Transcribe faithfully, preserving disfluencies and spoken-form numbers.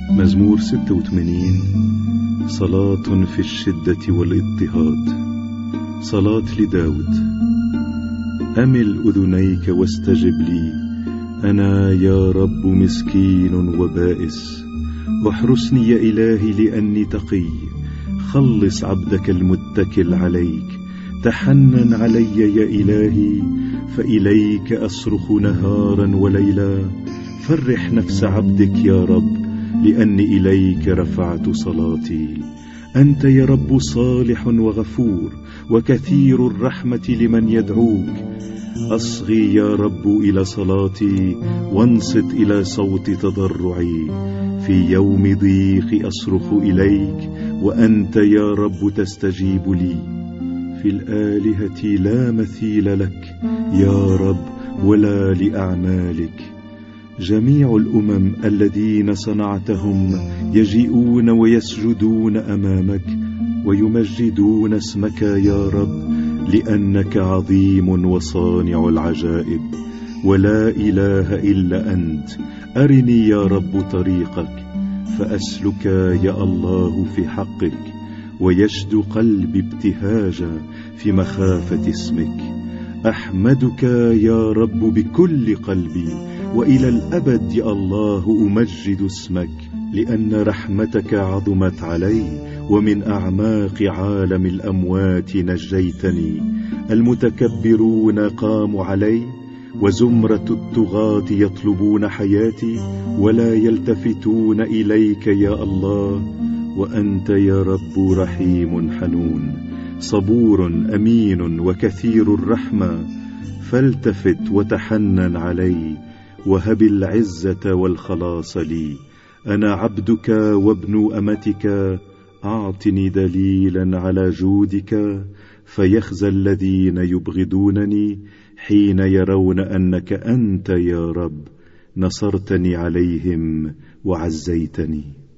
مزمور ستة وثمانين. صلاة في الشدة والاضطهاد. صلاة لداود. أمل أذنيك واستجب لي، أنا يا رب مسكين وبائس. احرسني يا إلهي لأني تقي، خلص عبدك المتكل عليك. تحنن علي يا إلهي، فإليك أصرخ نهارا وليلا. فرح نفس عبدك يا رب، لأني إليك رفعت صلاتي. أنت يا رب صالح وغفور، وكثير الرحمة لمن يدعوك. أصغي يا رب إلى صلاتي، وانصت إلى صوت تضرعي. في يوم ضيق أصرخ إليك، وأنت يا رب تستجيب لي. في الآلهة لا مثيل لك يا رب، ولا لأعمالك. جميع الأمم الذين صنعتهم يجيئون ويسجدون أمامك، ويمجدون اسمك يا رب، لأنك عظيم وصانع العجائب، ولا إله إلا أنت. أرني يا رب طريقك، فأسلك يا الله في حقك، ويشد قلبي ابتهاجا في مخافة اسمك. أحمدك يا رب بكل قلبي، وإلى الأبد يا الله أمجد اسمك. لأن رحمتك عظمت علي، ومن أعماق عالم الأموات نجيتني. المتكبرون قاموا علي، وزمرة الطغاة يطلبون حياتي، ولا يلتفتون إليك يا الله. وأنت يا رب رحيم حنون، صبور أمين وكثير الرحمة. فالتفت وتحنن علي، وهب العزة والخلاص لي. أنا عبدك وابن أمتك، أعطني دليلا على جودك. فيخزى الذين يبغضونني، حين يرون أنك أنت يا رب نصرتني عليهم وعزيتني.